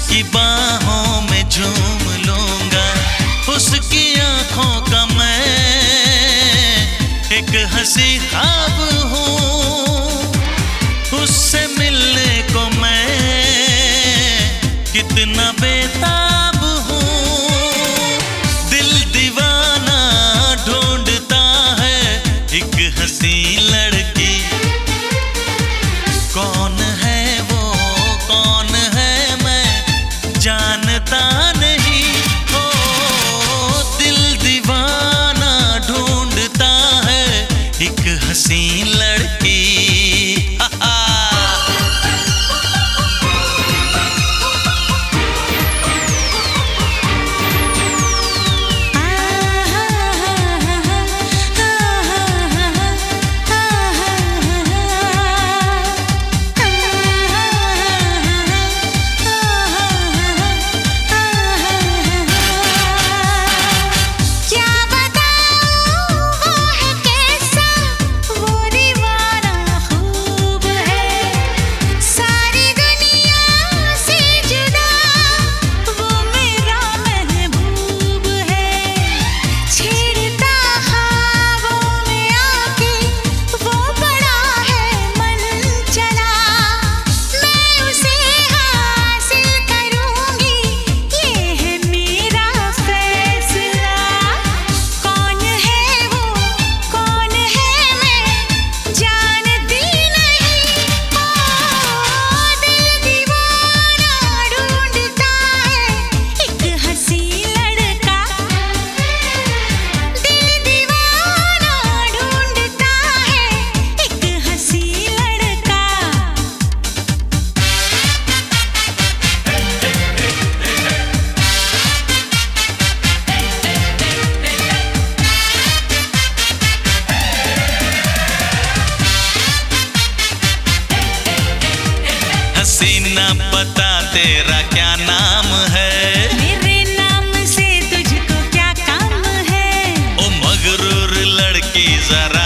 उसकी बाहों में झूम लूंगा, उसकी आंखों का मैं एक हंसी ख्वाब हूँ। उससे मिलने को मैं कितना बेताब हूँ। दिल दीवाना ढूंढता है एक हंसी लड़की। कौन है वो, कौन है मैं जानता नहीं। हो दिल दीवाना ढूंढता है एक हंसी लड़की। हसीना बता तेरा क्या नाम है? मेरे नाम से तुझको क्या काम है? ओ मगरूर लड़की जरा